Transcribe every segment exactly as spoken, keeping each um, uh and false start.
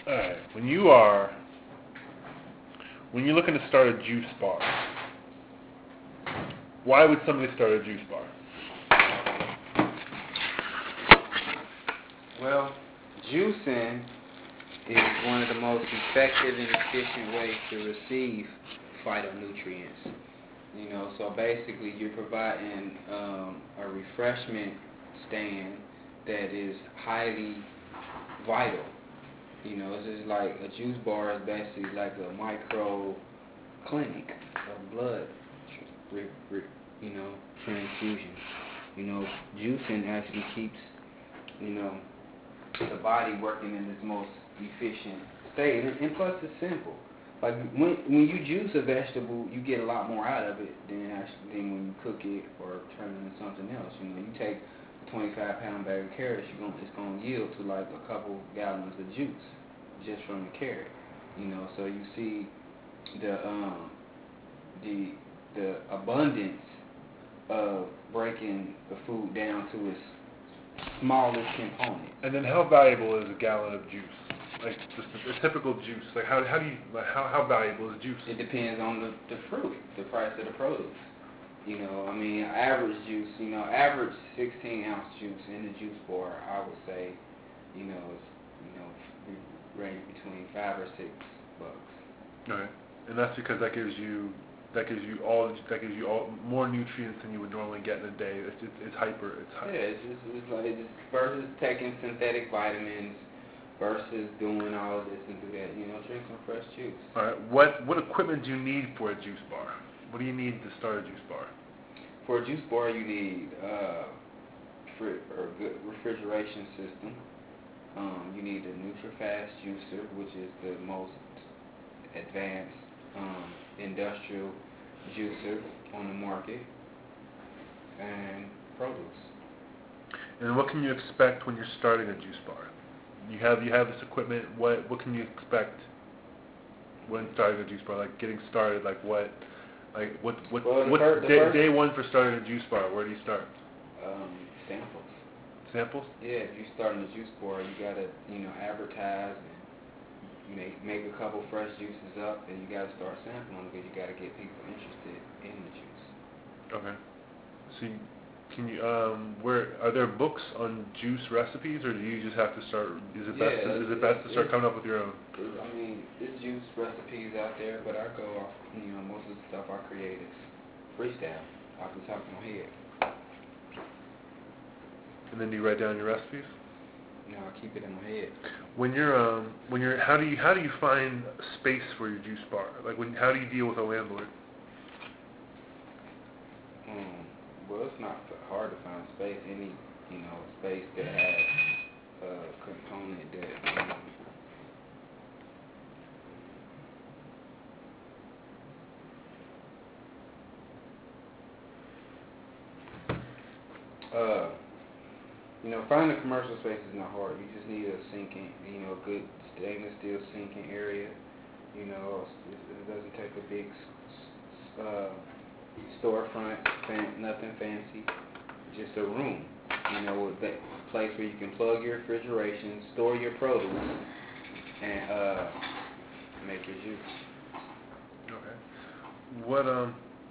All right. When you are when you're looking to start a juice bar, why would somebody start a juice bar? Well, juicing is one of the most effective and efficient ways to receive phytonutrients. You know, so basically you're providing um, a refreshment stand that is highly vital. You know, it's just like a juice bar is basically like a micro clinic of blood, re, re, you know, transfusion. You know, juicing actually keeps, you know, the body working in its most efficient state, and, and plus it's simple. Like when when you juice a vegetable, you get a lot more out of it than actually than when you cook it or turn it into something else. You know, you take a twenty-five pound bag of carrots, you're gonna it's gonna yield to like a couple gallons of juice just from the carrot. You know, so you see the um the the abundance of breaking the food down to its smallest components. And then how valuable is a gallon of juice? Like just a, a typical juice. Like how how do you like how how valuable is juice? It depends on the, the fruit, the price of the produce. You know, I mean, average juice, you know, average sixteen ounce juice in the juice bar, I would say, you know, is you know range between five or six bucks. Okay, and that's because that gives you that gives you all that gives you all more nutrients than you would normally get in a day. It's it's, it's hyper. It's hyper. Yeah, it's just it's like it's versus taking synthetic vitamins versus doing all this and do that. You know, drink some fresh juice. All right. What what equipment do you need for a juice bar? What do you need to start a juice bar? For a juice bar, you need uh, fri- or good refrigeration system. Um, you need a NutriFast juicer, which is the most advanced um, industrial juicer on the market, and produce. And what can you expect when you're starting a juice bar? You have you have this equipment. What what can you expect when starting a juice bar? Like getting started. Like what? Like what? What? Well, what's first, day, first, day one for starting a juice bar? Where do you start? um, samples. Samples. Yeah, if you're starting a juice bar, you gotta you know advertise and make make a couple fresh juices up, and you gotta start sampling because you gotta get people interested in the juice. Okay. So you, can you um where are there books on juice recipes, or do you just have to start? Is it Yeah, best? To, is it it's, best to start it's, coming up with your own? it's, I mean, there's juice recipes out there, but I go off. You know, most of the stuff I create is freestyle, off the top of my head. And then do you write down your recipes? You know, I keep it in my head. When you're um when you're how do you how do you find space for your juice bar? Like when how do you deal with a landlord? Um, well, it's not hard to find space. Any, you know, space that has a component that, um, uh, you know, finding a commercial space is not hard. You just need a sinking, you know, good stainless steel sinking area. You know, it, it doesn't take a big uh, storefront, fan, nothing fancy. Just a room, you know, a place where you can plug your refrigeration, store your produce, and uh, make your juice. Okay. What um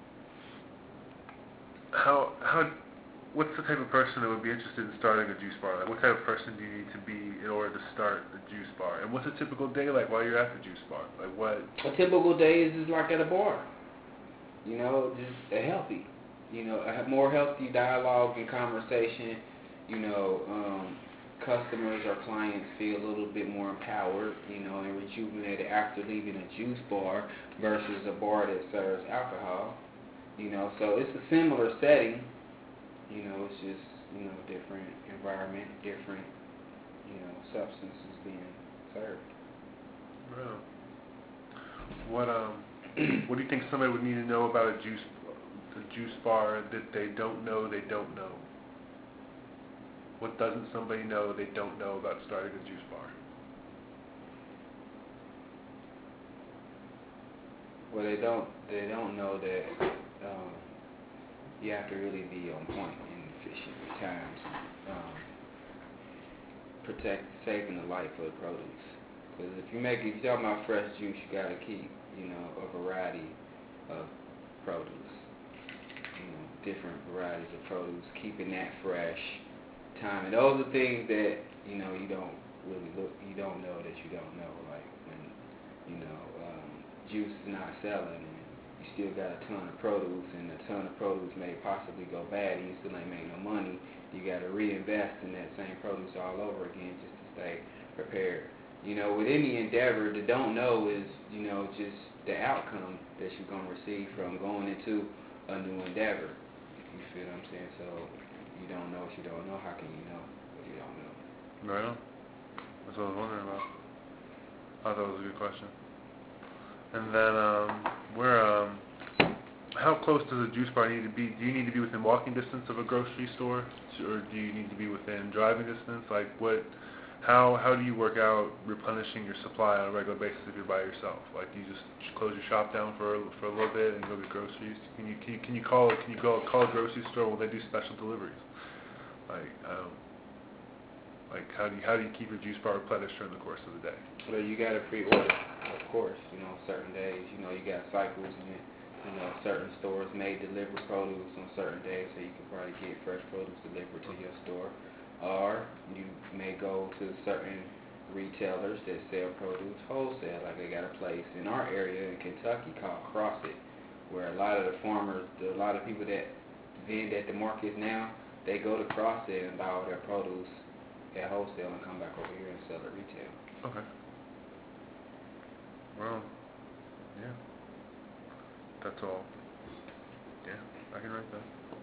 how how what's the type of person that would be interested in starting a juice bar? Like what type of person do you need to be in order to start the juice bar? And what's a typical day like while you're at the juice bar? Like what? A typical day is just like at a bar. You know, just a healthy, you know, a more healthy dialogue and conversation. You know, um, customers or clients feel a little bit more empowered, you know, and rejuvenated after leaving a juice bar versus a bar that serves alcohol. You know, so it's a similar setting. You know, it's just, you know, different environment, different, you know, substances being served. Wow. What um what do you think somebody would need to know about a juice a juice bar that they don't know they don't know? What doesn't somebody know they don't know about starting a juice bar? Well, they don't they don't know that um, you have to really be on point and efficient at times. Um, protect saving the life of the produce. Because if you make, if you're talking about fresh juice, you got to keep, you know, a variety of produce. You know, different varieties of produce, keeping that fresh, time. And those are things that, you know, you don't really look, you don't know that you don't know. Like when, you know, um, juice is not selling and you still got a ton of produce and a ton of produce may possibly go bad and you still ain't make no money, you got to reinvest in that same produce all over again just to stay prepared. You know, with any endeavor, the don't know is, you know, just the outcome that you're going to receive from going into a new endeavor. You feel what I'm saying? So, you don't know what you don't know. How can you know what you don't know? Right on. That's what I was wondering about. I thought it was a good question. And then, um, where, um, how close does a juice bar need to be? Do you need to be within walking distance of a grocery store? Or do you need to be within driving distance? Like, what... How how do you work out replenishing your supply on a regular basis if you're by yourself? Like, do you just close your shop down for for a little bit and go get groceries? Can you can you, can you call can you go call a grocery store when they do special deliveries? Like um, like how do you how do you keep your juice bar replenished during the course of the day? Well, you got to pre-order, of course. You know, certain days. You know, you got cycles in it. You know, certain stores may deliver produce on certain days, so you can probably get fresh produce delivered to your store. Or you may go to certain retailers that sell produce wholesale, like they got a place in our area in Kentucky called CrossIt, where a lot of the farmers, a lot of people that vend at the markets now, they go to CrossIt and buy all their produce at wholesale and come back over here and sell at retail. Okay. Well, yeah. That's all. Yeah, I can write that.